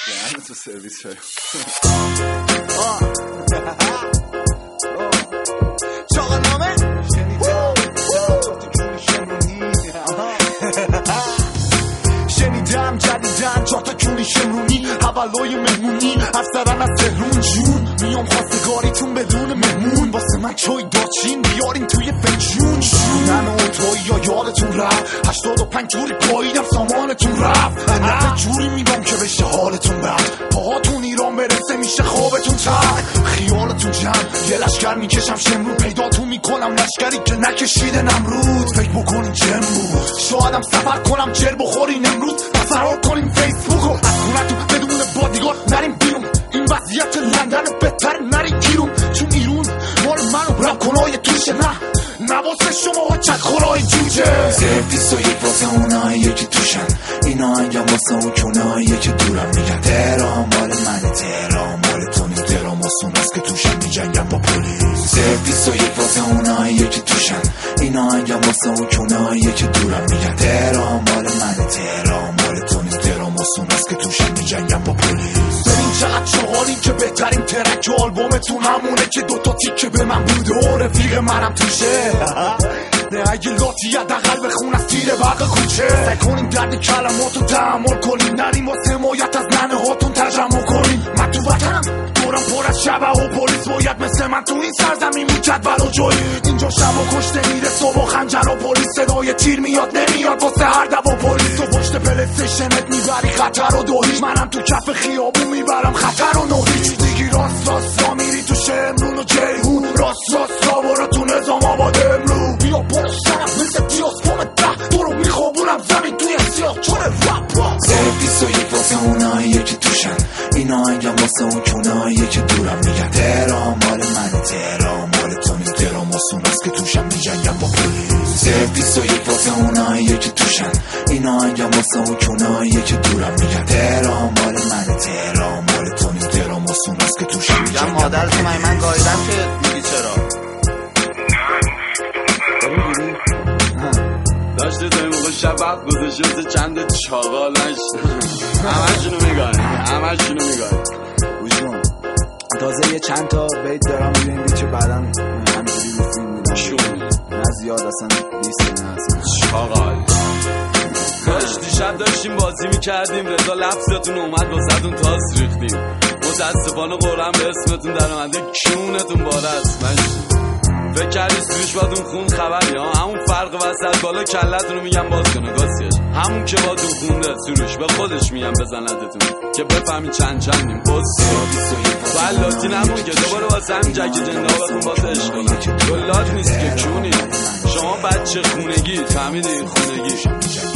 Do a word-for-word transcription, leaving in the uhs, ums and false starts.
یعنی تو سرویس شاید چاقا نامه شنیدم جدیدن چهار تا کونی شمرونی اولای مهمونی افسرن از تهرون جون میام خواستگاریتون بدون مهمون واسه من چای داچین بیارین توی فنجون من و توی یا یادتون رفت هشتاد و پنج جوری پاییدم سامانتون رفت نه جوری میگم که بشه حالتون بد پاهاتون ایران برسه میشه خوابتون تر خیالتون جمع یه لشکر میکشم شمرو پیداتون میکنم لشکری که نکشیده نمرود فکر بکنین چه بود شایدم سفر کنم چر بخورین امروز فرار کنیم فیسبوکو از خونتون بدون بادیگارد نریم بیرون این وضعیت لندن بهتر نریم گیرون چون ایرون مال منو رب کنای توشه نه نواسه شما چک خورای جوجه سفتی سایت واسه اونایی که توشن اینا انگم واسه اون چونایی که دورم میگن تهران مال منه تهران مال تو نیست تهران واسه اون هست که توشن میجنگم با پلیس سفتی سایت واسه اونایی که توشن اینا انگم واسه اون چونایی که دورم میگن تهران مال منه تهران مال تو نیست تهران واسه اون هست که توشن میجنگم با پلیس ببین چقدر چغالیم که بهترین ترک آلبومتون همونه که دوتا تیکه به من بوده و رفیق منم توشه نه اگه لاتی حداقل بخون از تیر برق کوچه سعی کنیم درد کلماتو تحمل کنیم نریم واسه حمایت از ننه هاتون تجمع کنیم من تو وطنم دورم پر از شبه و پلیس باید مثل من تو این سرزمین بود جدول و جایی اینجا شب و کشته میره صبح و خنجر و پلیس صدای تیر میاد نمیاد واسه هر دو پلیس تو پشت پلیستیشنت میبری خطر و دوهیش منم تو کف خیابون میبرم خطر و نوهیچ دیگی راست راست را میری تو شمرون و جیهون راست راست را برو تو نظام آباد امرو بیا برو سرم مثل پیاز پام ده دورو میخوابونم زمین توی سیاه چون رپ را سفتی سایت واسه اونایی که توشن اینا انگم واسه اون چونایی که دورم میگن تهران مال منه تهران مال تو نیست تهران واسه اون هست که توشن میجنگم با پلیس سفتی سایت واسه اونایی که توشن اینا انگم واسه اون چونایی که دورم میگن تهران مال منه تهران مال تو نیست تهران واسه اون هست که توشن میجنگم مادرتو من من گایدم که میگی چرا داشته تا این موقع شب وقت گذاشته چند چاقال نشته همه شونو میگاری همه شونو میگاری بوجون تازه یه چند تا بیت دارم روی این بیت که بعدا همجوری رو فیلم میدم شون نه زیاد اصلا لیست نه اصلا چاقال داشت دیشب داشتیم بازی میکردیم رضا لفظتون اومد با زدون تاس ریختیم متاسفانه قرآن به اسمتون در اومده کیونتون باره است من فکر کردی سروش باید اون خون خبری ها همون فرق وسط بالا کلتون رو میگم باز کنه گاسیش همون که باید اون خونده سروش به خودش میگم بزندتون که بفهمی چند چندیم بس تو علاتی نمون که دوباره واسه همین جک جنده ها بخون واسه عشق کنم گلات نیست که کونی شما بچه خونگی فهمیدی خونگی